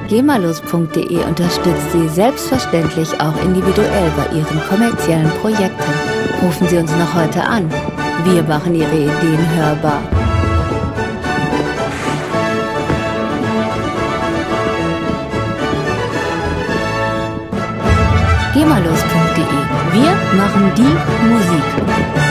GEMALoos.de unterstützt Sie selbstverständlich auch individuell bei Ihren kommerziellen Projekten. Rufen Sie uns noch heute an. Wir machen Ihre Ideen hörbar. GEMALoos.de. Wir machen die Musik.